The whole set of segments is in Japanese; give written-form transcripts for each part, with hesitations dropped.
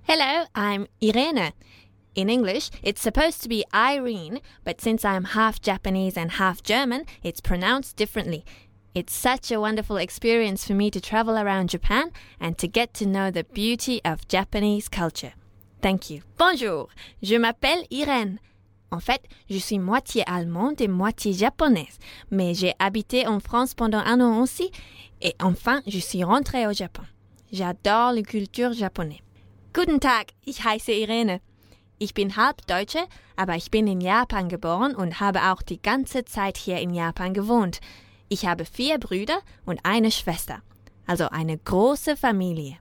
Hello, I'm Irene. In English, it's supposed to be Irene, but since I'm half Japanese and half German, it's pronounced differently. It's such a wonderful experience for me to travel around Japan and to get to know the beauty of Japanese culture. Thank you. Bonjour, je m'appelle Irene. En fait, je suis moitié allemande et moitié japonaise, mais j'ai habité en France pendant un an aussi, et enfin, je suis rentrée au Japon. J'adore la culture japonaise. Guten Tag, ich heiße Irene. Ich bin halb Deutsche, aber ich bin in Japan geboren und habe auch die ganze Zeit hier in Japan gewohnt. Ich habe 4 Brüder und eine Schwester, also eine große Familie.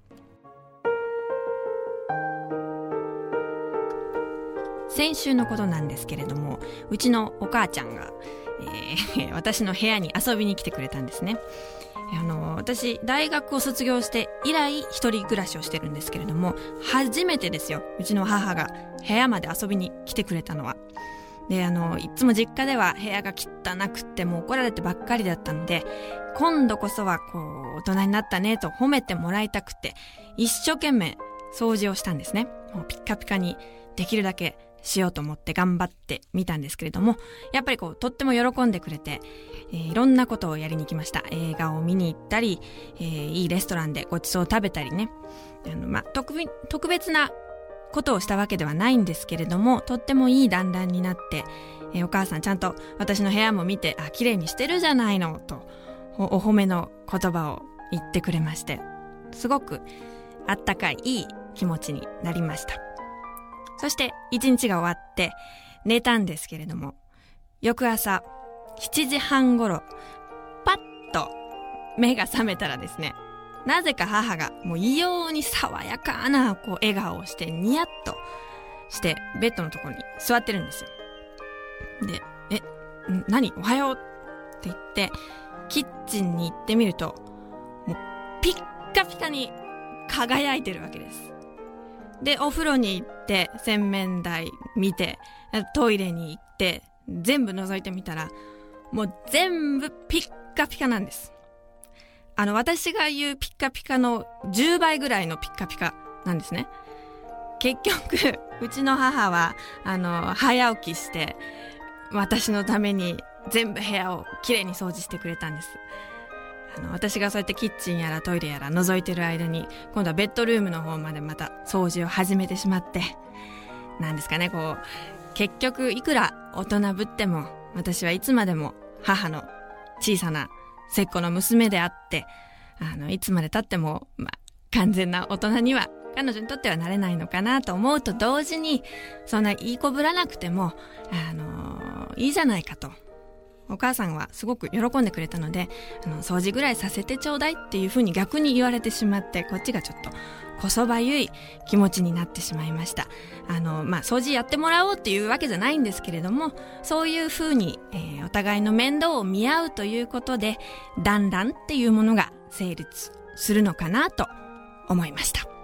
先週のことなんですけれども、うちのお母ちゃんが、私の部屋に遊びに来てくれたんですね。私大学を卒業して以来一人暮らしをしてるんですけれども、初めてですよ、うちの母が部屋まで遊びに来てくれたのは。で、いつも実家では部屋が汚くってもう怒られてばっかりだったので、今度こそは大人になったねと褒めてもらいたくて、一生懸命掃除をしたんですね。もうピッカピカにできるだけしようと思って頑張ってみたんですけれども、やっぱりとっても喜んでくれて、いろんなことをやりに来ました。映画を見に行ったり、いいレストランでごちそうを食べたりね。特別なことをしたわけではないんですけれども、とってもいい団らんになって、お母さんちゃんと私の部屋も見て、綺麗にしてるじゃないのとお褒めの言葉を言ってくれまして、すごくあったかいいい気持ちになりました。そして一日が終わって寝たんですけれども、翌朝7時半頃パッと目が覚めたらですね、なぜか母がもう異様に爽やかな笑顔をしてニヤッとしてベッドのところに座ってるんですよ。で、何おはようって言ってキッチンに行ってみると、もうピッカピカに輝いてるわけです。で、お風呂に行って洗面台見てトイレに行って全部覗いてみたら、もう全部ピッカピカなんです。私が言うピッカピカの10倍ぐらいのピッカピカなんですね。結局うちの母は早起きして私のために全部部屋をきれいに掃除してくれたんです。私がそうやってキッチンやらトイレやら覗いてる間に、今度はベッドルームの方までまた掃除を始めてしまって、なんですかね、結局いくら大人ぶっても私はいつまでも母の小さな末っ子の娘であって、いつまで経っても、完全な大人には彼女にとってはなれないのかなと思うと同時に、そんないい子ぶらなくてもいいじゃないかと、お母さんはすごく喜んでくれたので、掃除ぐらいさせてちょうだいっていうふうに逆に言われてしまって、こっちがちょっとこそばゆい気持ちになってしまいました。掃除やってもらおうっていうわけじゃないんですけれども、そういうふうに、お互いの面倒を見合うということで、団らんっていうものが成立するのかなと思いました。